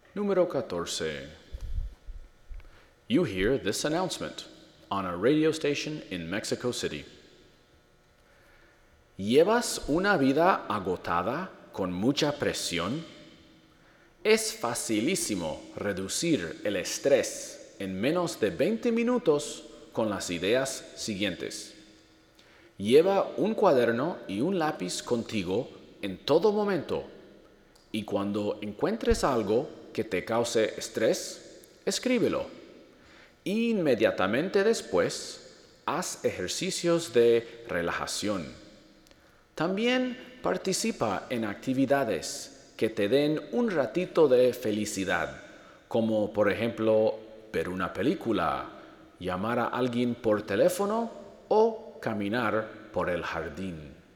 Número 14. You hear this announcement on a radio station in Mexico City. ¿Llevas una vida agotada con mucha presión? Es facilísimo reducir el estrés en menos de 20 minutos con las ideas siguientes. Lleva un cuaderno y un lápiz contigo en todo momento, y cuando encuentres algo que te cause estrés, escríbelo. Inmediatamente después, haz ejercicios de relajación. También participa en actividades que te den un ratito de felicidad, como por ejemplo ver una película, llamar a alguien por teléfono o caminar por el jardín.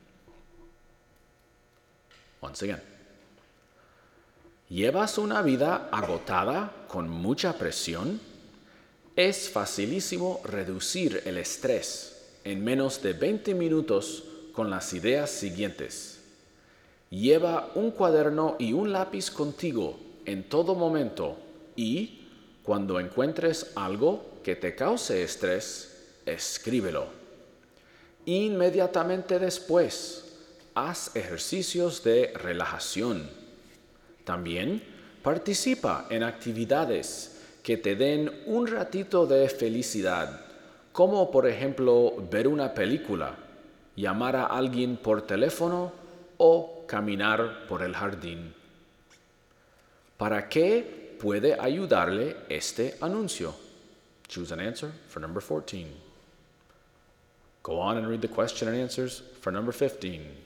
Once again. ¿Llevas una vida agotada con mucha presión? Es facilísimo reducir el estrés en menos de 20 minutos con las ideas siguientes. Lleva un cuaderno y un lápiz contigo en todo momento y, cuando encuentres algo que te cause estrés, escríbelo. Inmediatamente después, haz ejercicios de relajación. También participa en actividades que te den un ratito de felicidad, como por ejemplo ver una película, llamar a alguien por teléfono o caminar por el jardín. ¿Para qué puede ayudarle este anuncio? Choose an answer for number 14. Go on and read the question and answers for number 15.